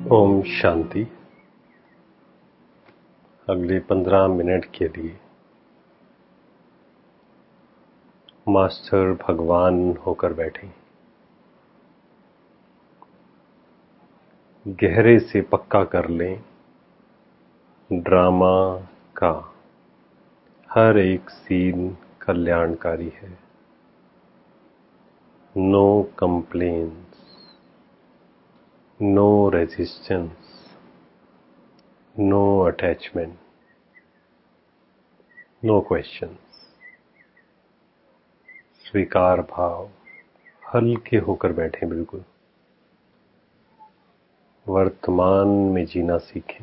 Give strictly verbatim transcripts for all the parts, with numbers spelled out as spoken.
ओम शांति। अगले पंद्रह मिनट के लिए मास्टर भगवान होकर बैठे। गहरे से पक्का कर लें, ड्रामा का हर एक सीन कल्याणकारी है। No complaints, no resistance, no attachment, no questions. स्वीकार भाव, हल्के होकर बैठे। बिल्कुल वर्तमान में जीना सीखें,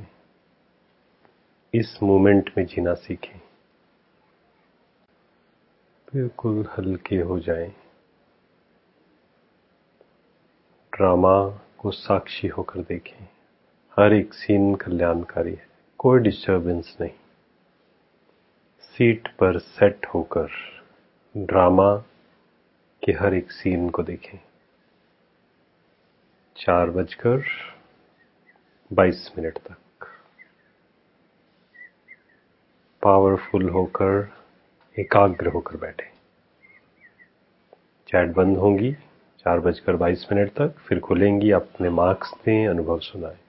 इस मोमेंट में जीना सीखें। बिल्कुल हल्के हो जाएं। ड्रामा को साक्षी होकर देखें। हर एक सीन कल्याणकारी है, कोई डिस्टर्बेंस नहीं। सीट पर सेट होकर ड्रामा के हर एक सीन को देखें। चार बजकर बाईस मिनट तक पावरफुल होकर एकाग्र होकर बैठे। चैट बंद होंगी चार बजकर बाईस मिनट तक, फिर खुलेंगी। अपने मार्क्स दें, अनुभव सुनाएं।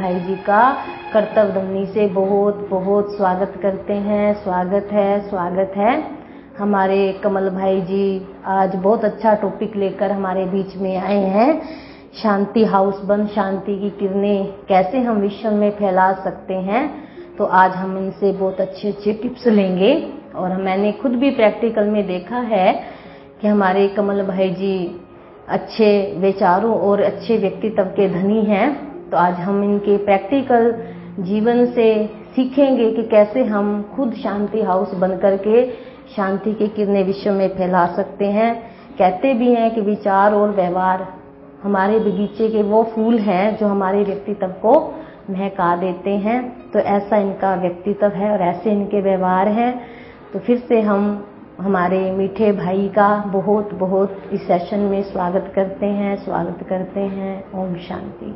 भाई जी का कर्तव्य ध्वनि से बहुत बहुत स्वागत करते हैं। स्वागत है, स्वागत है। हमारे कमल भाई जी आज बहुत अच्छा टॉपिक लेकर हमारे बीच में आए हैं। शांति हाउस बंद, शांति की किरणें कैसे हम विश्व में फैला सकते हैं। तो आज हम इनसे बहुत अच्छे अच्छे टिप्स लेंगे। और मैंने खुद भी प्रैक्टिकल में देखा है कि हमारे कमल भाई जी अच्छे विचारों और अच्छे व्यक्तित्व के धनी हैं। तो आज हम इनके प्रैक्टिकल जीवन से सीखेंगे कि कैसे हम खुद शांति हाउस बन करके शांति की किरणें विश्व में फैला सकते हैं। कहते भी हैं कि विचार और व्यवहार हमारे बगीचे के वो फूल हैं जो हमारे व्यक्तित्व को महका देते हैं। तो ऐसा इनका व्यक्तित्व है और ऐसे इनके व्यवहार हैं। तो फिर से हम हमारे मीठे भाई का बहुत बहुत इस सेशन में स्वागत करते हैं, स्वागत करते हैं। ओम शांति।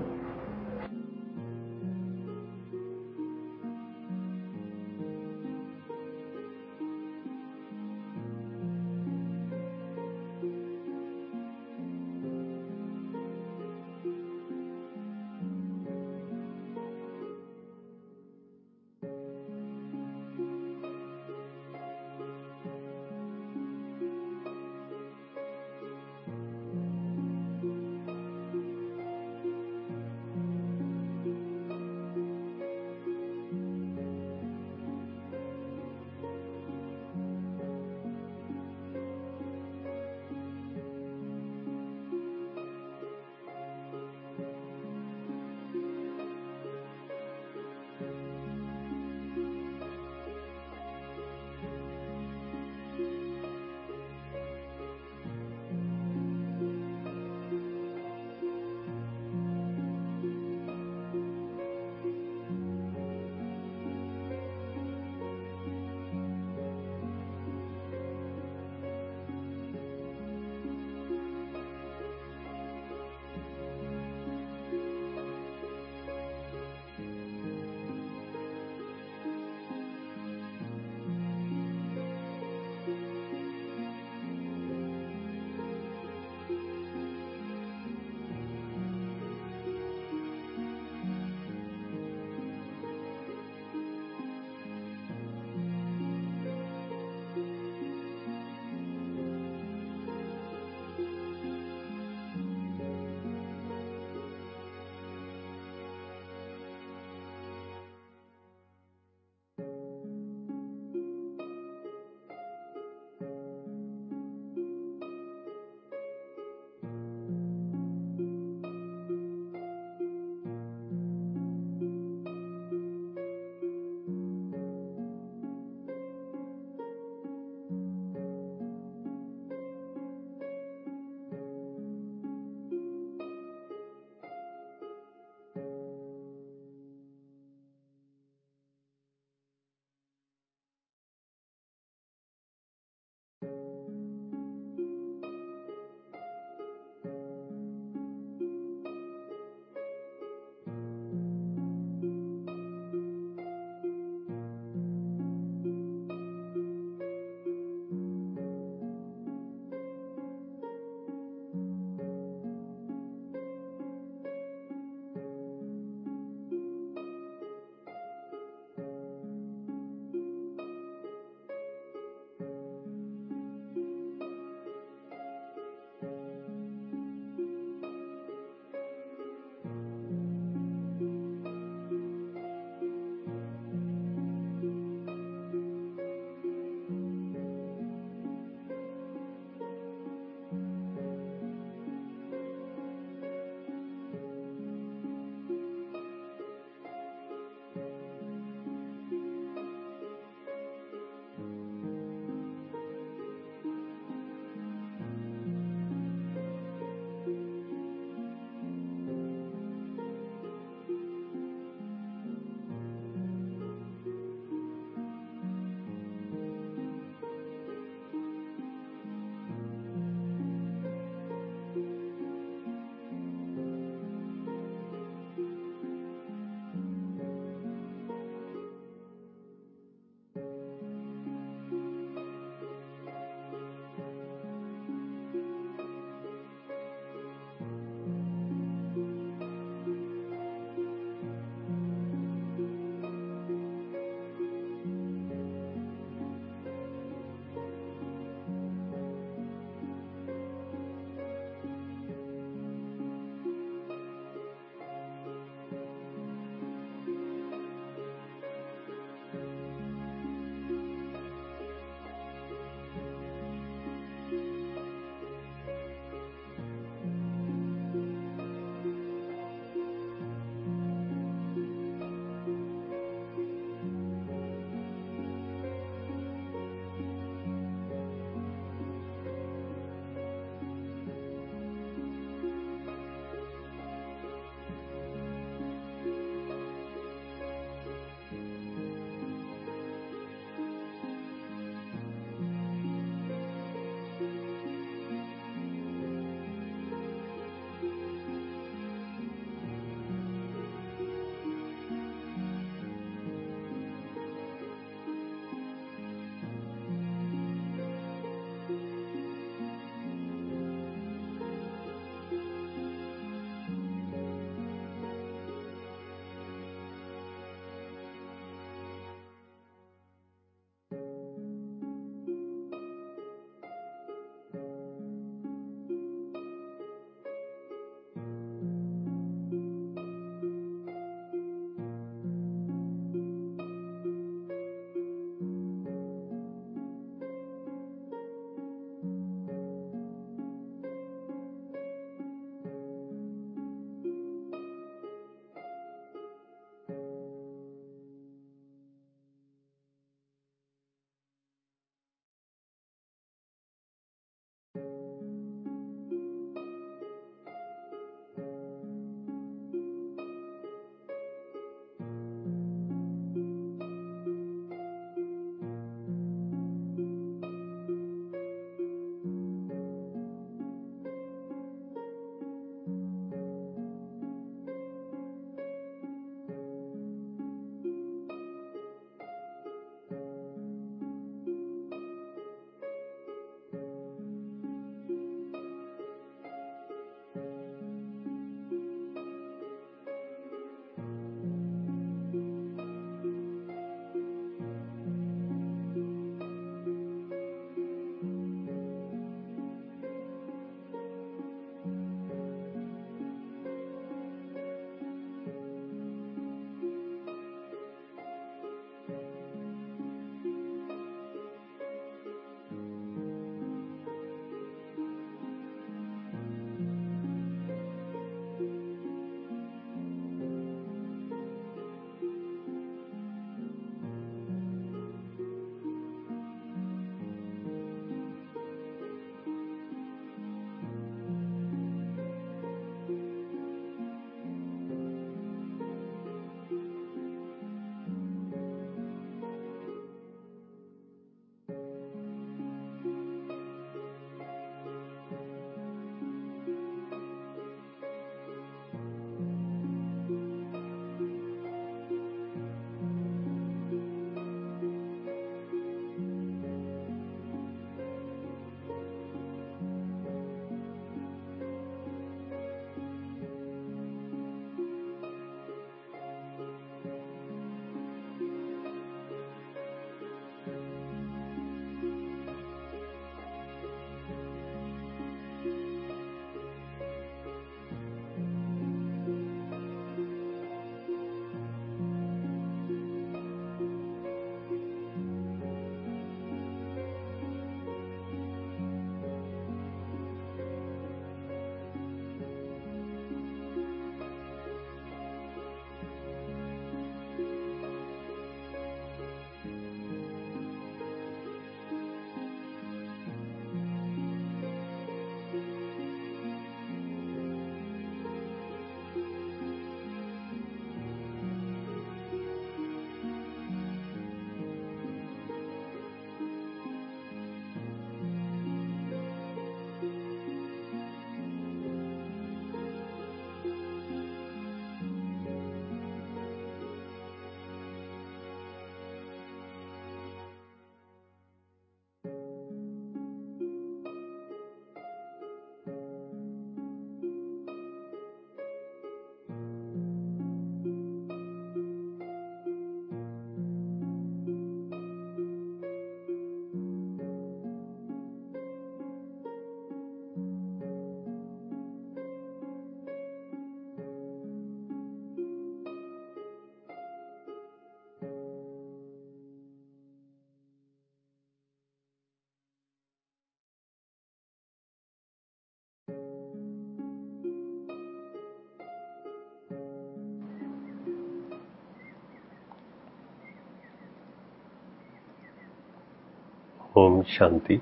ओम शांति।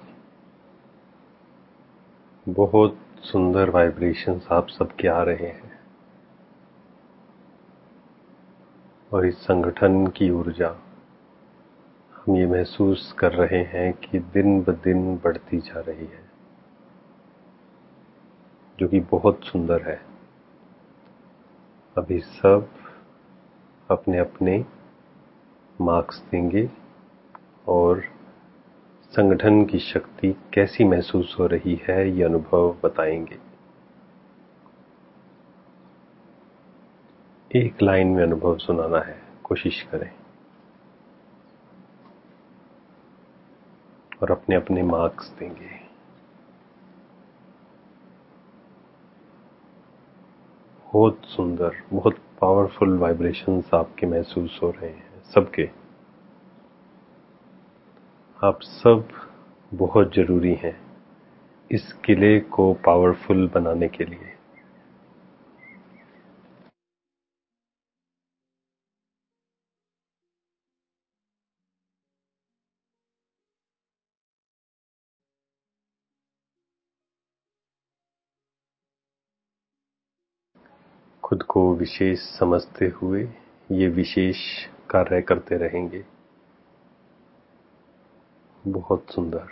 बहुत सुंदर वाइब्रेशंस आप सबके आ रहे हैं और इस संगठन की ऊर्जा हम ये महसूस कर रहे हैं कि दिन ब दिन बढ़ती जा रही है, जो कि बहुत सुंदर है। अभी सब अपने अपने मार्क्स देंगे और संगठन की शक्ति कैसी महसूस हो रही है ये अनुभव बताएंगे। एक लाइन में अनुभव सुनाना है, कोशिश करें और अपने अपने मार्क्स देंगे। बहुत सुंदर, बहुत पावरफुल वाइब्रेशंस आपके महसूस हो रहे हैं सबके। आप सब बहुत जरूरी हैं इस किले को पावरफुल बनाने के लिए। खुद को विशेष समझते हुए ये विशेष कार्य करते रहेंगे। बहुत सुंदर,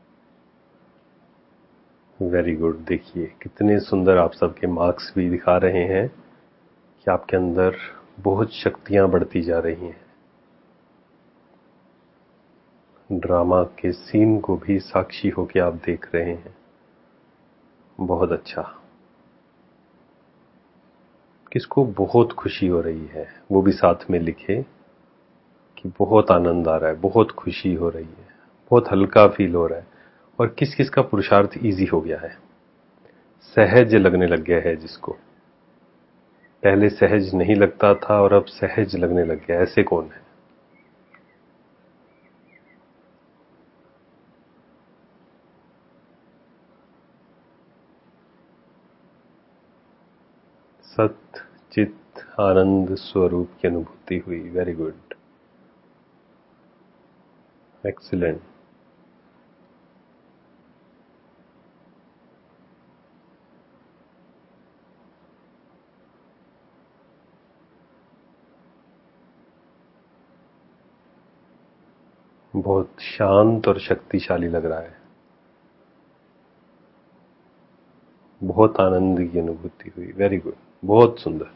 वेरी गुड। देखिए कितने सुंदर आप सबके मार्क्स भी दिखा रहे हैं कि आपके अंदर बहुत शक्तियां बढ़ती जा रही हैं। ड्रामा के सीन को भी साक्षी होकर आप देख रहे हैं। बहुत अच्छा। किसको बहुत खुशी हो रही है वो भी साथ में लिखे कि बहुत आनंद आ रहा है, बहुत खुशी हो रही है, बहुत हल्का फील हो रहा है। और किस किस का पुरुषार्थ इजी हो गया है, सहज लगने लग गया है। जिसको पहले सहज नहीं लगता था और अब सहज लगने लग गया, ऐसे कौन है? सत चित आनंद स्वरूप की अनुभूति हुई। Very good, excellent. बहुत शांत और शक्तिशाली लग रहा है। बहुत आनंद की अनुभूति हुई। वेरी गुड, बहुत सुंदर।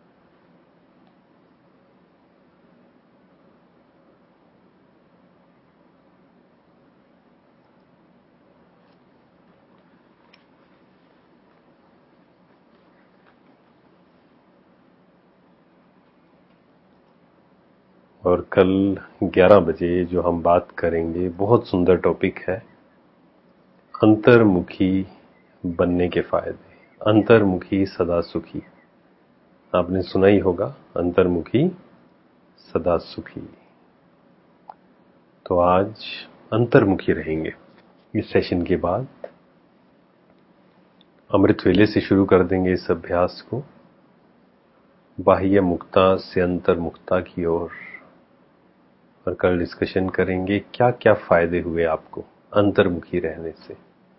और कल ग्यारह बजे जो हम बात करेंगे, बहुत सुंदर टॉपिक है, अंतर्मुखी बनने के फायदे। अंतर्मुखी सदा सुखी, आपने सुना ही होगा, अंतर्मुखी सदा सुखी। तो आज अंतर्मुखी रहेंगे। इस सेशन के बाद अमृत वेले से शुरू कर देंगे इस अभ्यास को, बाह्य मुक्ता से अंतर्मुक्ता की ओर। और, और कल डिस्कशन करेंगे क्या क्या फायदे हुए आपको अंतर्मुखी रहने से।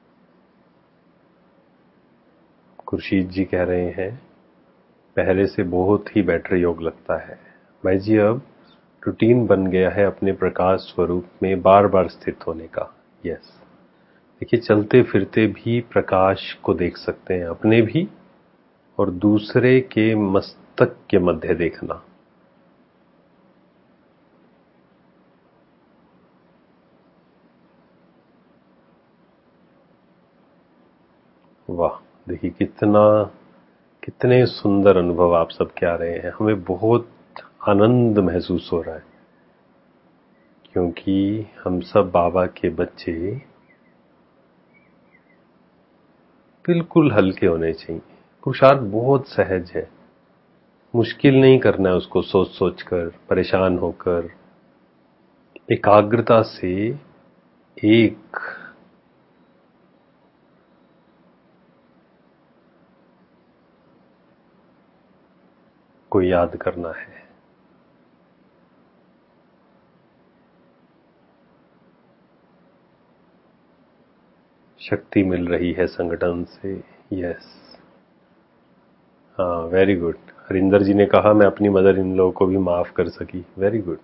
खुर्शीद जी कह रहे हैं पहले से बहुत ही बेटर योग लगता है भाई जी। अब रूटीन बन गया है अपने प्रकाश स्वरूप में बार बार स्थित होने का। यस, देखिए चलते फिरते भी प्रकाश को देख सकते हैं, अपने भी और दूसरे के मस्तक के मध्य देखना। वाह, देखिए कितना कितने सुंदर अनुभव आप सब क्या रहे हैं। हमें बहुत आनंद महसूस हो रहा है क्योंकि हम सब बाबा के बच्चे बिल्कुल हल्के होने चाहिए। पुरुषार्थ बहुत सहज है, मुश्किल नहीं करना है उसको सोच सोच कर, परेशान होकर। एकाग्रता से एक को याद करना है। शक्ति मिल रही है संगठन से। यस, हाँ, वेरी गुड। हरिंदर जी ने कहा मैं अपनी मदर इन लॉ को भी माफ कर सकी। Very good.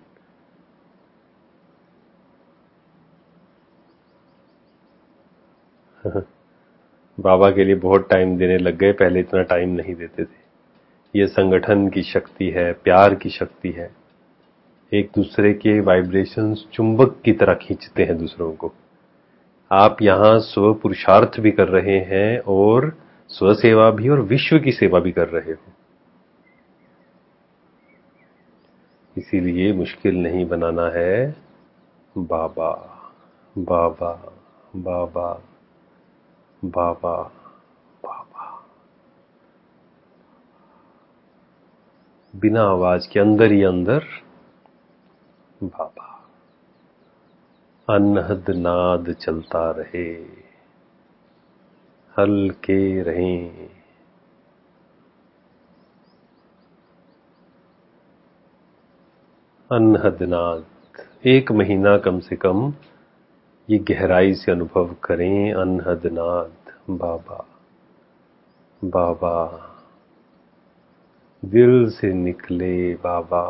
बाबा के लिए बहुत टाइम देने लग गए, पहले इतना टाइम नहीं देते थे। ये संगठन की शक्ति है, प्यार की शक्ति है। एक दूसरे के वाइब्रेशंस चुंबक की तरह खींचते हैं दूसरों को। आप यहां स्व पुरुषार्थ भी कर रहे हैं और स्व सेवा भी और विश्व की सेवा भी कर रहे हो, इसीलिए मुश्किल नहीं बनाना है। बाबा बाबा बाबा बाबा बाबा, बिना आवाज के अंदर ही अंदर बाबा। अनहद नाद चलता रहे, हल्के रहें। अनहद नाद, एक महीना कम से कम ये गहराई से अनुभव करें। अनहद नाद बाबा बाबा, दिल से निकले बाबा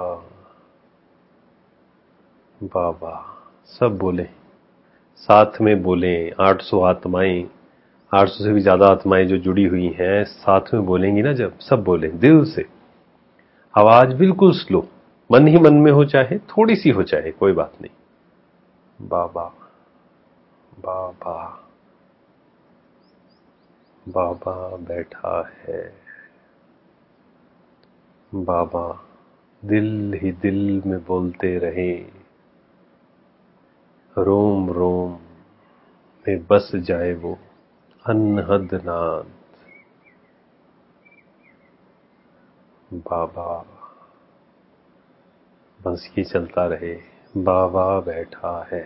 बाबा। सब बोलें, साथ में बोलें। आठ सौ आत्माएं, आठ सौ से भी ज्यादा आत्माएं जो जुड़ी हुई हैं, साथ में बोलेंगी ना जब, सब बोलें दिल से। आवाज बिल्कुल स्लो, मन ही मन में हो, चाहे थोड़ी सी हो, चाहे कोई बात नहीं। बाबा बाबा बाबा बैठा है। बाबा दिल ही दिल में बोलते रहे, रोम रोम में बस जाए वो अनहद नाद बाबा। बस ये चलता रहे, बाबा बैठा है।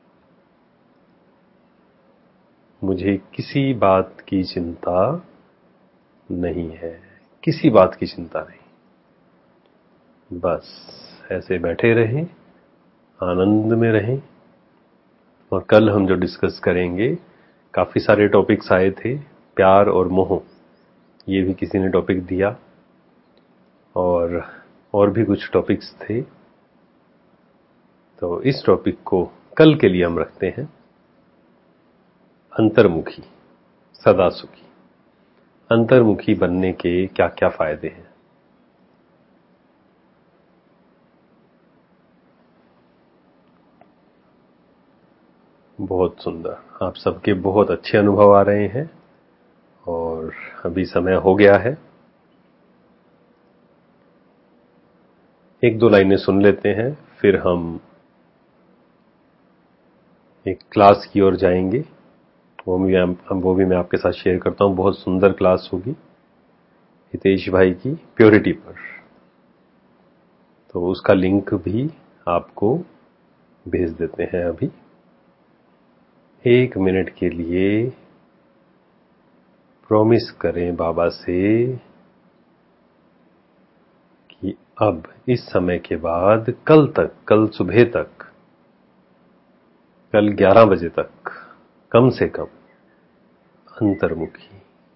मुझे किसी बात की चिंता नहीं है, किसी बात की चिंता नहीं। बस ऐसे बैठे रहें, आनंद में रहें। और कल हम जो डिस्कस करेंगे, काफी सारे टॉपिक्स आए थे। प्यार और मोह, ये भी किसी ने टॉपिक दिया, और और भी कुछ टॉपिक्स थे। तो इस टॉपिक को कल के लिए हम रखते हैं अंतर्मुखी सदा सुखी। अंतर्मुखी बनने के क्या क्या फायदे हैं। बहुत सुंदर, आप सबके बहुत अच्छे अनुभव आ रहे हैं और अभी समय हो गया है। एक दो लाइनें सुन लेते हैं, फिर हम एक क्लास की ओर जाएंगे। वो भी वो भी मैं आपके साथ शेयर करता हूं। बहुत सुंदर क्लास होगी हितेश भाई की प्योरिटी पर, तो उसका लिंक भी आपको भेज देते हैं। अभी एक मिनट के लिए प्रॉमिस करें बाबा से कि अब इस समय के बाद कल तक, कल सुबह तक, कल ग्यारह बजे तक कम से कम अंतर्मुखी।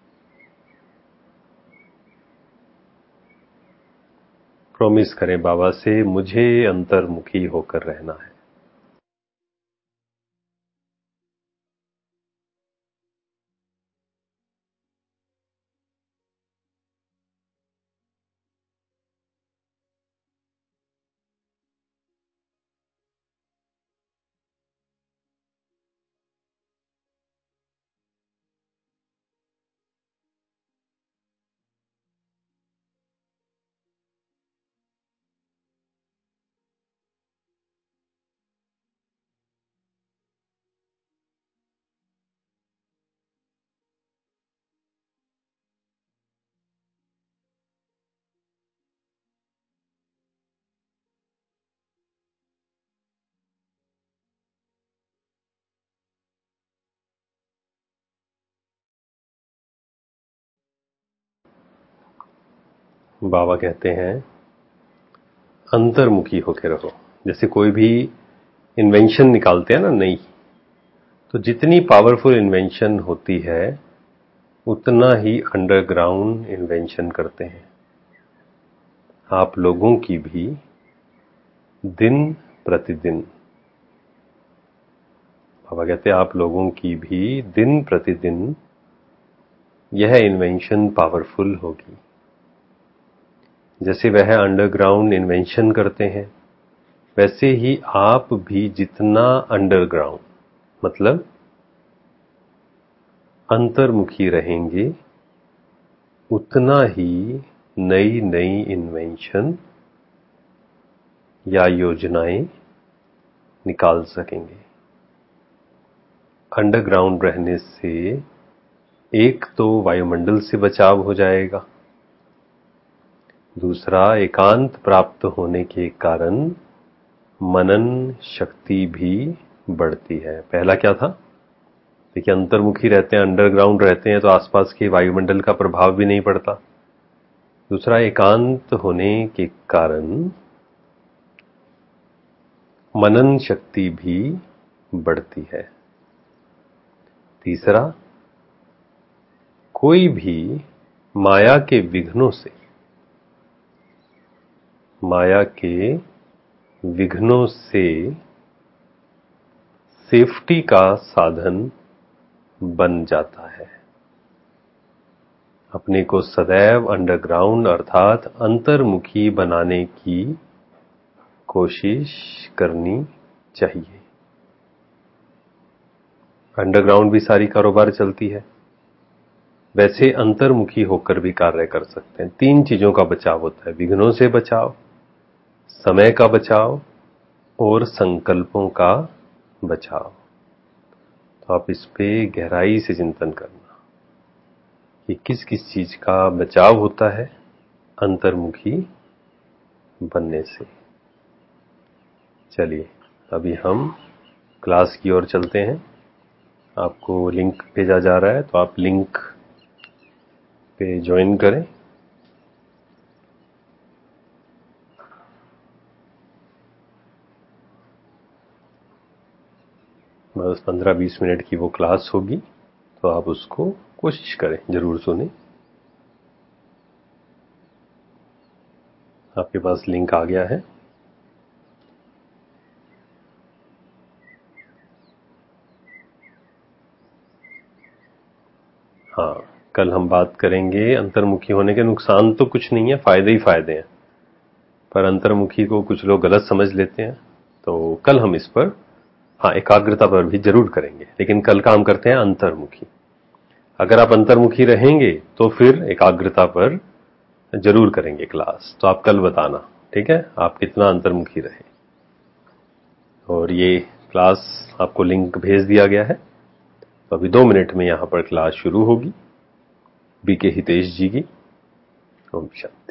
प्रॉमिस करें बाबा से, मुझे अंतर्मुखी होकर रहना है। बाबा कहते हैं अंतर्मुखी होकर रहो। जैसे कोई भी इन्वेंशन निकालते हैं ना, नई, तो जितनी पावरफुल इन्वेंशन होती है उतना ही अंडरग्राउंड इन्वेंशन करते हैं। आप लोगों की भी दिन प्रतिदिन, बाबा कहते हैं आप लोगों की भी दिन प्रतिदिन यह इन्वेंशन पावरफुल होगी। जैसे वह अंडरग्राउंड इन्वेंशन करते हैं वैसे ही आप भी जितना अंडरग्राउंड मतलब अंतर्मुखी रहेंगे उतना ही नई नई इन्वेंशन या योजनाएं निकाल सकेंगे। अंडरग्राउंड रहने से एक तो वायुमंडल से बचाव हो जाएगा, दूसरा एकांत प्राप्त होने के कारण मनन शक्ति भी बढ़ती है। पहला क्या था? देखिए, अंतर्मुखी रहते हैं, अंडरग्राउंड रहते हैं तो आसपास के वायुमंडल का प्रभाव भी नहीं पड़ता। दूसरा, एकांत होने के कारण मनन शक्ति भी बढ़ती है। तीसरा, कोई भी माया के विघ्नों से माया के विघ्नों से सेफ्टी का साधन बन जाता है। अपने को सदैव अंडरग्राउंड अर्थात अंतर्मुखी बनाने की कोशिश करनी चाहिए। अंडरग्राउंड भी सारी कारोबार चलती है, वैसे अंतर्मुखी होकर भी कार्य कर सकते हैं। तीन चीजों का बचाव होता है: विघ्नों से बचाव, समय का बचाव और संकल्पों का बचाव। तो आप इस पे गहराई से चिंतन करना कि किस किस चीज का बचाव होता है अंतर्मुखी बनने से। चलिए अभी हम क्लास की ओर चलते हैं। आपको लिंक भेजा जा रहा है तो आप लिंक पे ज्वाइन करें। बस पंद्रह बीस मिनट की वो क्लास होगी तो आप उसको कोशिश करें, जरूर सुनें। आपके पास लिंक आ गया है। हाँ, कल हम बात करेंगे अंतर्मुखी होने के नुकसान तो कुछ नहीं है, फायदे ही फायदे हैं, पर अंतर्मुखी को कुछ लोग गलत समझ लेते हैं। तो कल हम इस पर हाँ एकाग्रता पर भी जरूर करेंगे, लेकिन कल काम करते हैं अंतर्मुखी। अगर आप अंतर्मुखी रहेंगे तो फिर एकाग्रता पर जरूर करेंगे क्लास। तो आप कल बताना, ठीक है, आप कितना अंतर्मुखी रहे। और ये क्लास आपको लिंक भेज दिया गया है। तो अभी दो मिनट में यहां पर क्लास शुरू होगी। बी के हितेश जी की। ओम शांति।